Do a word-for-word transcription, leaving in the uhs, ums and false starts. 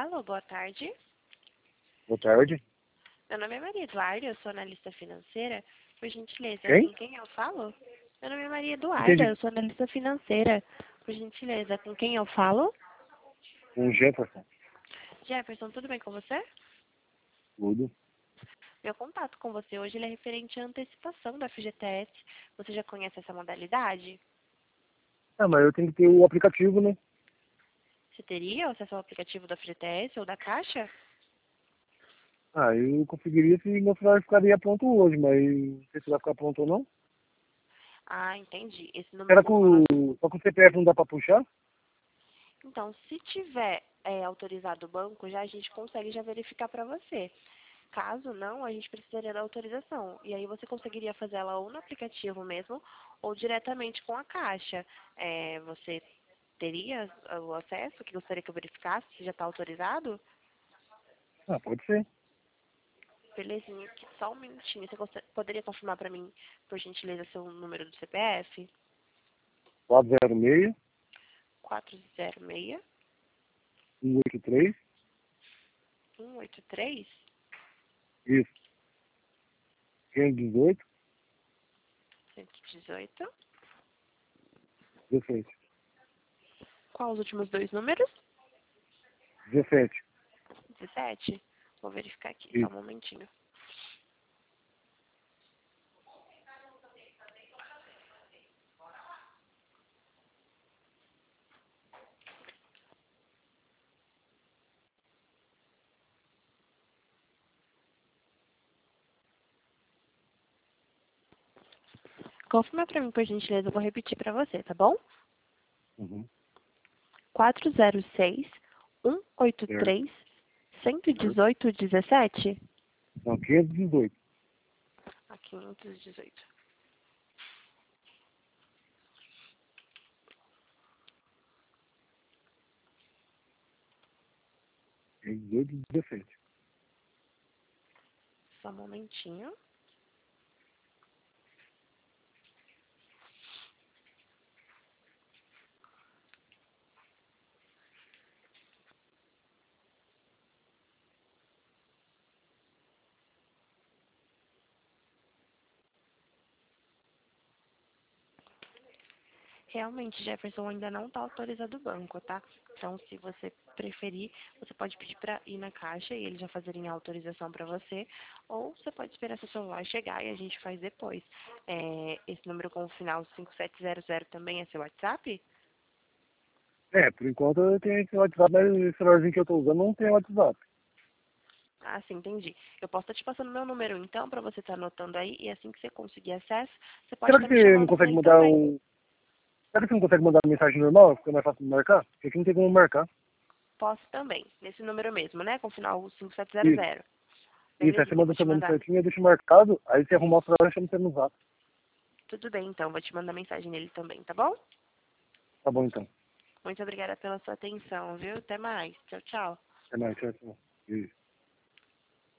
Alô, boa tarde. Boa tarde. Meu nome é Maria Eduarda, eu sou analista financeira. Por gentileza, Quem? com quem eu falo? Meu nome é Maria Eduarda, Entendi. eu sou analista financeira. Por gentileza, com quem eu falo? Um Jefferson. Jefferson, tudo bem com você? Tudo. Meu contato com você hoje ele é referente à antecipação da F G T S. Você já conhece essa modalidade? Ah, mas eu tenho que ter o aplicativo, né? Você teria acesso ao aplicativo da F G T S ou da Caixa? Ah, eu conseguiria se meu celular ficaria pronto hoje, mas não sei se vai ficar pronto ou não. Ah, entendi. Esse número Será com que o final... o, só com o C P F não dá pra puxar? Então, se tiver é, autorizado o banco, já a gente consegue já verificar para você. Caso não, a gente precisaria da autorização. E aí você conseguiria fazer ela ou no aplicativo mesmo, ou diretamente com a Caixa. É, você teria o acesso, que gostaria que eu verificasse, se já está autorizado? Ah, pode ser. Belezinha, aqui, só um minutinho. Você gosta- poderia confirmar para mim, por gentileza, seu número do C P F? quatro zero seis, quatro zero seis, um oito três. um oito três, Isso. quinhentos e dezoito, cento e dezoito. dezessete. Qual os últimos dois números? dezessete. dezessete. Vou verificar aqui, só um Isso. momentinho. Confirma para mim, por gentileza, eu vou repetir para você, tá bom? Uhum. quatro zero seis, um oito Certo. três, cento e Certo. dezoito, dezessete? Não, quinhentos e dezoito. Ah, quinhentos e dezoito. quinhentos e dezoito, dezessete. Só um momentinho. Realmente, Jefferson, ainda não está autorizado o banco, tá? Então, se você preferir, você pode pedir para ir na caixa e eles já fazerem a autorização para você, ou você pode esperar seu celular chegar e a gente faz depois. É, esse número com o final cinco sete zero zero também é seu WhatsApp? É, por enquanto eu tenho esse WhatsApp, mas esse celularzinho que eu tô usando não tem WhatsApp. Ah, sim, entendi. Eu posso estar te passando meu número, então, para você estar anotando aí, e assim que você conseguir acesso, você pode Será estar que me você não chamando consegue nele mudar também. o... Será que você não consegue mandar mensagem normal? Fica mais fácil de marcar? Porque aqui não tem como marcar. Posso também, nesse número mesmo, né? Com o final cinco sete zero Isso. zero. Isso, aí você Belezinha, eu manda vou o te seu nome mandar. certinho, eu deixo marcado, aí você arrumar o celular e chama você no zap. Tudo bem, então, vou te mandar mensagem nele também, tá bom? Tá bom então. Muito obrigada pela sua atenção, viu? Até mais. Tchau, tchau. É mais, tchau, tchau. Isso.